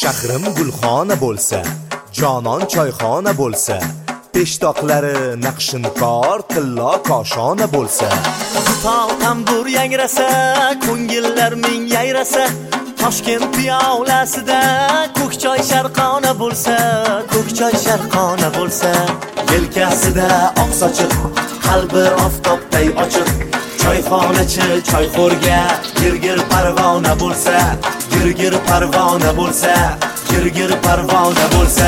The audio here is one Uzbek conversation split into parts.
shahrim gulxona bo'lsa, jonon choyxona bo'lsa, peshtoqlari naqshinkor tillo koshona bo'lsa, tog' tambur yangrasa, ko'ngillar ming yayrasa, Toshkent piyolasida ko'kchoy sharqona bo'lsa, ko'kchoy sharqona bo'lsa, yelkasida oq sochiq, qalbi oftobday ochiq, choyxonachi choyxo'rga girgir parvona bo'lsa, girgir parvona bo'lsa, girgir parvona bo'lsa.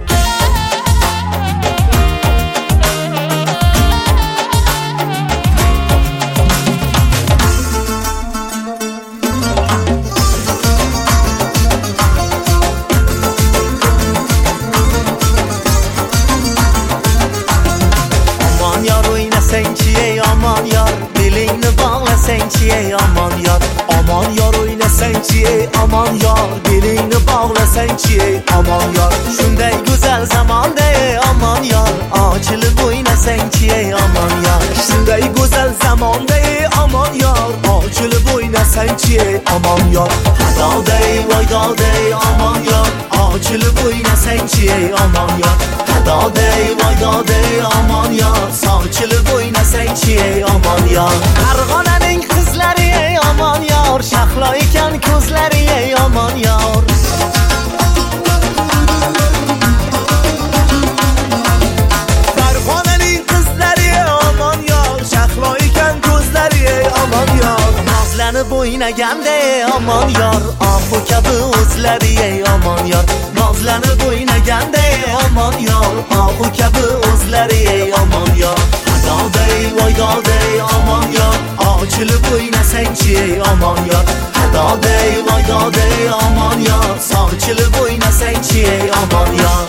Aman yar, belingni bog'lasangchi ey aman yar. Aman yar o'ynasangchi ey aman yar, belingni bog'lasangchi ey aman yar. Shunday go'zal zamonda ey aman yar, ochilib o'ynasangchi ey aman yar. Shunday go'zal zamonda ey aman yar, ochilib o'ynasangchi ey aman yar. Hadoday voydoday aman yar, ochilib o'ynasangchi ey aman yar. Hadoday voydoday aman yar, sochilib o'ynasangchi ey aman yar. Farg'onaning qizlari ey aman yar, shahlo ekan ko'zlari ey aman yar. Farg'onaning qizlari ey aman yar, shahlo ekan ko'zlari ey aman yar. Nozlanib o'ynaganda ey aman yar, ohu kabi o'zlari ey aman yar. Nozlanib o'ynaganda ey aman yar, ohu kabi o'zlari ey aman yar. Hadoday voydoday aman yar, ochilib o'ynasangchi ey aman yar. Hadoday voydoday aman yar, sochilib o'ynasangchi ey aman yar.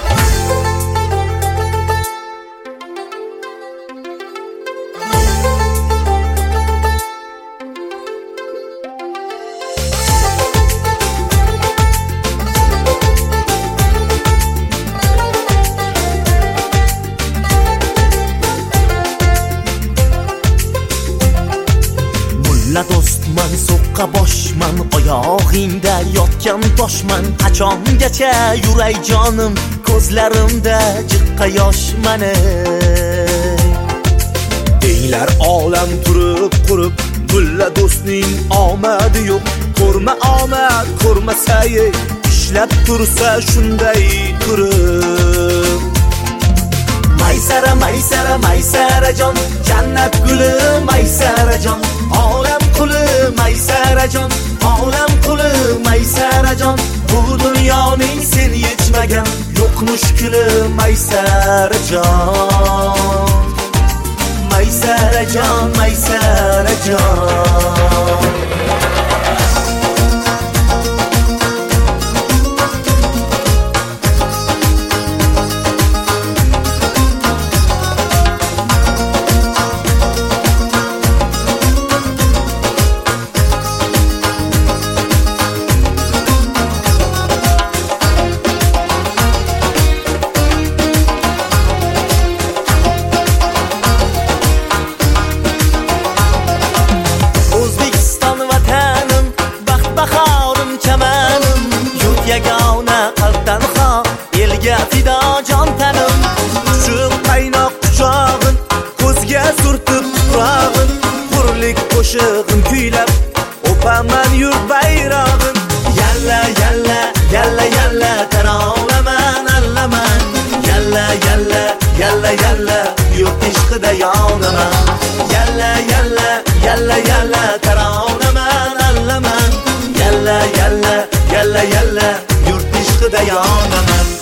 La do'stman, so'qqa boshman, oyog'ingda yotgan toshman. Qachongacha yuray jonim, ko'zlarimda jiqqa yoshman. Deylar olam turib qurib, mulla do'stning omadi yo'q. Ko'rma omad, ko'rmasay, ishlab tursa shunday turib. Maysara maysara maysarajon, jannat guli maysarajon, olam quli maysarajon, olam quli maysarajon. Bu dunyoning sen yechmagan yo'q mushkuli maysarajon, maysarajon, maysarajon. Yagona qalbdan xo, elga fido jon tanim. Shu qaynoq quchog'in, ko'zga surtib tuprog'in, hurlik qo'shig'in kuylab, o'paman yurt bayrog'in. Yalla yalla, yalla yalla, taronaman allaman. Yalla yalla, yalla yalla, yurt ishqida yonaman. Yalla yalla, yalla yalla, taronaman allaman. Yalla yalla, yalla yalla, yurt ishqida yonaman.